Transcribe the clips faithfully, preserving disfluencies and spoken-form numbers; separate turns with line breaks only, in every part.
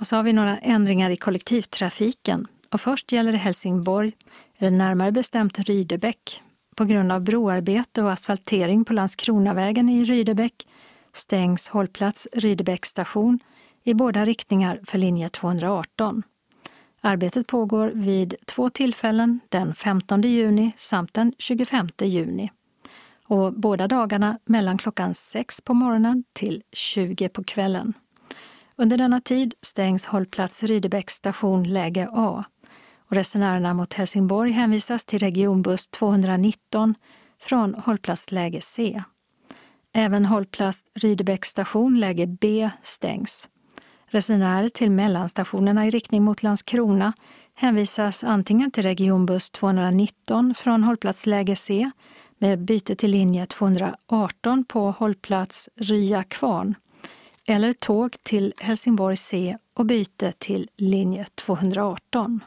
Och så har vi några ändringar i kollektivtrafiken. Och först gäller det Helsingborg, eller närmare bestämt Rydebäck. På grund av broarbete och asfaltering på Landskronavägen i Rydebäck stängs hållplats Rydebäck station i båda riktningar för linje tvåhundraarton. Arbetet pågår vid två tillfällen, den femtonde juni samt den tjugofemte juni. Och båda dagarna mellan klockan sex på morgonen till tjugo på kvällen. Under denna tid stängs hållplats Rydebäck station läge A. Och resenärerna mot Helsingborg hänvisas till regionbuss tvåhundranitton från hållplats läge C. Även hållplats Rydebäck station läge B stängs. Resenärer till mellanstationerna i riktning mot Landskrona hänvisas antingen till regionbuss tvåhundranitton från hållplats läge C med byte till linje tvåhundraarton på hållplats Rya Kvarn eller tåg till Helsingborg C och byte till linje tvåhundraarton.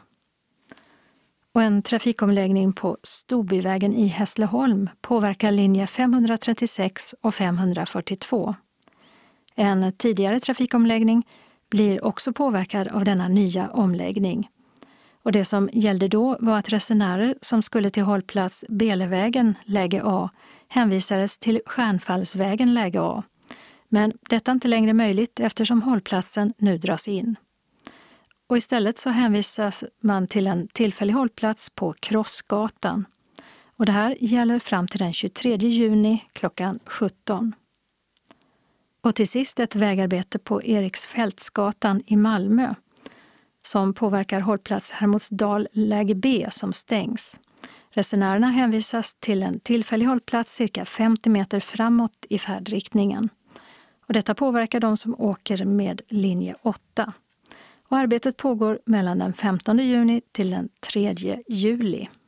Och en trafikomläggning på Storbyvägen i Hässleholm påverkar linje femhundratrettiosex och femhundrafyrtiotvå. En tidigare trafikomläggning blir också påverkad av denna nya omläggning. Och det som gällde då var att resenärer som skulle till hållplats Belevägen läge A hänvisades till Stjärnfallsvägen läge A. Men detta är inte längre möjligt eftersom hållplatsen nu dras in. Och istället så hänvisas man till en tillfällig hållplats på Krossgatan. Och det här gäller fram till den tjugotredje juni klockan sjutton. Och till sist ett vägarbete på Eriksfältsgatan i Malmö som påverkar hållplats Hermodsdal läge B som stängs. Resenärerna hänvisas till en tillfällig hållplats cirka femtio meter framåt i färdriktningen. Och detta påverkar de som åker med linje åtta. Och arbetet pågår mellan den femtonde juni till den tredje juli.